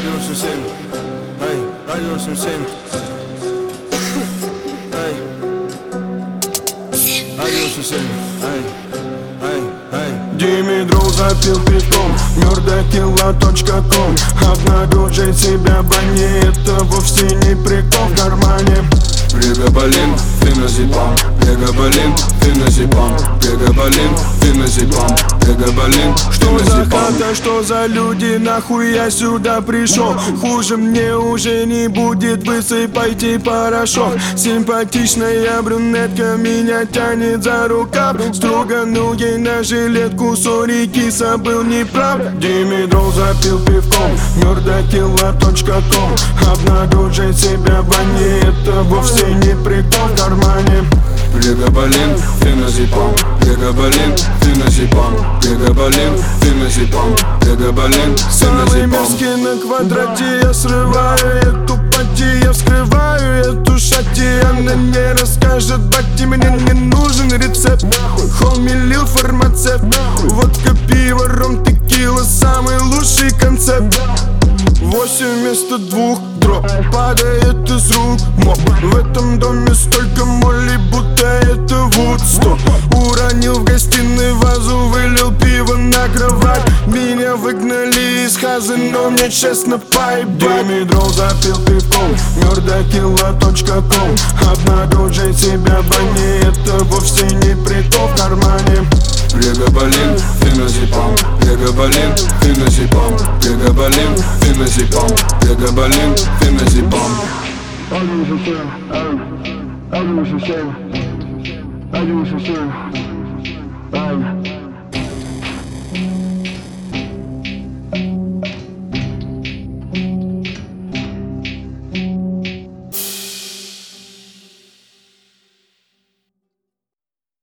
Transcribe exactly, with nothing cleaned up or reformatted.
радио семьдесят семь, эй, радио семьдесят семь, эй, радио семьдесят семь, эй, эй, эй. Димитров запил пивком, мёрдокилла точка ком. Обнаружить себя в бане, это вовсе не прикол в кармане. Пригабалин, феназепам, пригабалин, феназепам, пригабалин, феназепам, пригабалин, что за хата, что за люди, нахуй я сюда пришел? Хуже мне уже не будет, высыпайте порошок. Симпатичная брюнетка меня тянет за рукав, строганул ей на жилетку, сори, киса, был неправ. Димитров запил пивком, мёрдокилла точка ком. Обнаружить себя в бане, это вовсе не прикол в кармане. Пригабалин, феназепам, пригабалин, феназепам, пригабалин, феназепам, пригабалин, Самый феназепам. мерзкий на квадрате, я срываю эту пати, я вскрываю эту шати. Она не расскажет, бати, мне не нужен рецепт. Холми лил фармацевт, водка, пиво, ром, текила, самый лучший концепт. Восемь вместо двух дроп падает из рук моп. В этом доме столько моли, будто это Вудсток. Уронил в гостиной вазу, вылил пиво на кровать. Меня выгнали из хазы, но мне честно поебать. Димитров запил пивком, мёрдокилла точка ком. Обнаружить себя в бане, это вовсе не прикол в кармане. Пригабалин, феназепам, пригабалин, феназепам, пригабалин, феназепам, пригабалин, феназепам. Радио семьдесят семь, радио семьдесят семь, радио семьдесят семь,